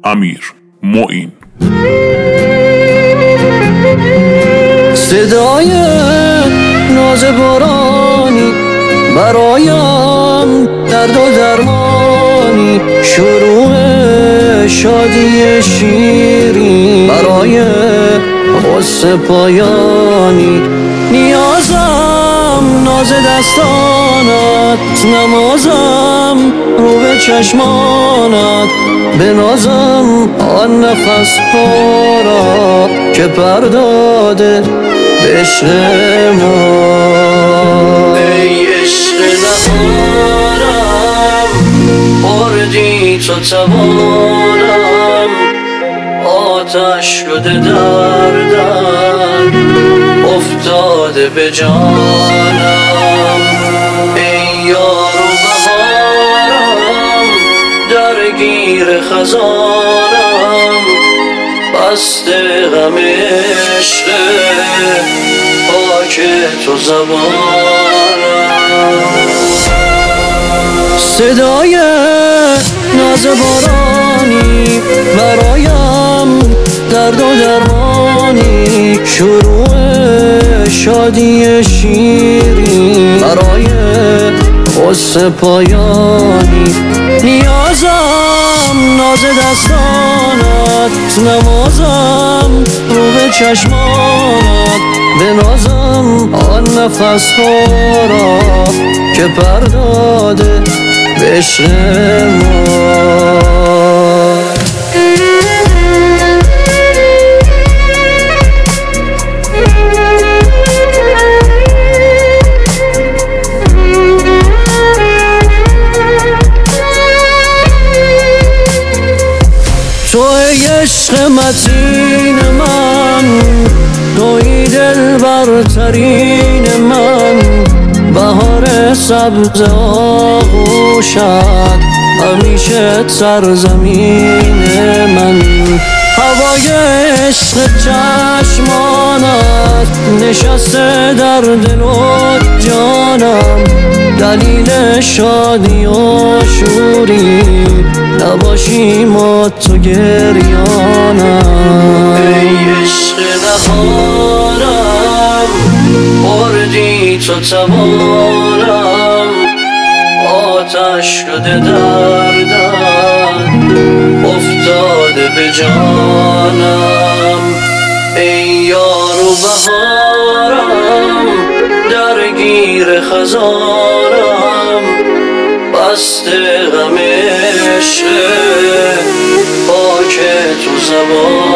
امیر معین. صدای ناز بارانی برایم درد و درمانی، شروع شادی شیرین برای غصه پایانی. نیازم ناز دستانت، نمازم رو به چشمانت، بنازم آن نفس ها را که پرداده به عشق ما. ای عشق نهانم بردی تو توانم، آتش شده دردم افتاده به جانم. ای یار و بهارم درگیر خزانم، بسته غم عشق پاک تو زبانم. صدای ناز بارانی برایم درد و درمانی، شروع شادی شیرین برای غصه پایانی. نیازم ناز دستانت، نمازم رو به چشمانت، بنازم آن نفس ها را که پرداده به عشق ما. تو ای عشق متین من، توی دل برترین من، بهار سبز آغوشت همیشه سرزمین من. هوای عشق چشمانت نشسته در دل و جانم، دلیل شادی و شوری نباشی ما تو گریانم. ای عشق نهانم بردی تو توانم، آتش شده دردم افتاده به جانم. ای یار و بهارم درگیر خزانم، بسته غم عشق پاک تو زبانم.